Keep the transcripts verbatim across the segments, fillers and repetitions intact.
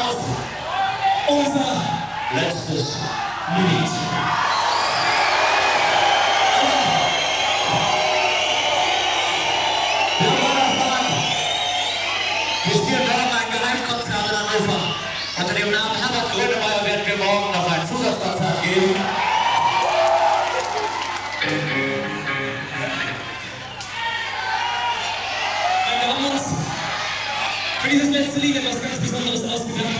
Applaus. Unser letztes Lied. Wir wollen erfahren, wir spielen morgen ein Geheimkonzert in Hannover. Unter dem Namen Herbert Grönemeyer werden wir morgen noch ein Zusatzkonzert geben. Wir haben uns für dieses letzte Lied etwas ganz Besonderes ausgedacht.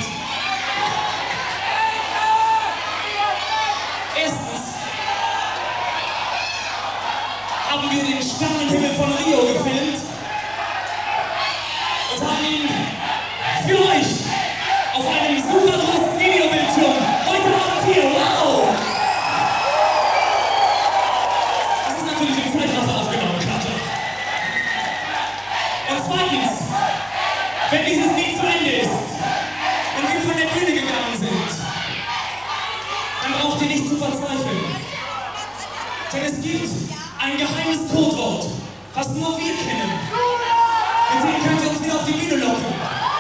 Erstens haben wir den Sternenhimmel von Rio gefilmt und haben ihn für euch auf einem super großen Videobildschirm heute Abend hier. Wow! Das ist natürlich im Zeitraffer aufgenommen, Karte. Und zweitens, wenn dieses Lied zu Ende ist und wir von der Bühne gegangen sind, dann braucht ihr nicht zu verzweifeln. Denn es gibt ein geheimes Codewort, was nur wir kennen. Mit dem könnt ihr uns wieder auf die Bühne locken.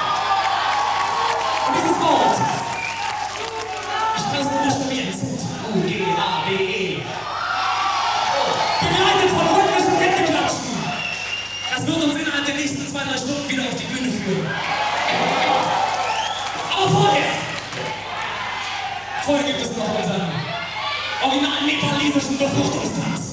Und dieses Wort, ich kann es nur buchstabieren, Z U G A B E. Begleitet von rhythmischen Händeklatschen. Das wird uns innerhalb der nächsten zwei, drei Stunden wieder auf die Bühne führen. Aber vorher, vorher gibt es noch unseren originalen nepalesischen Befruchtungstanz.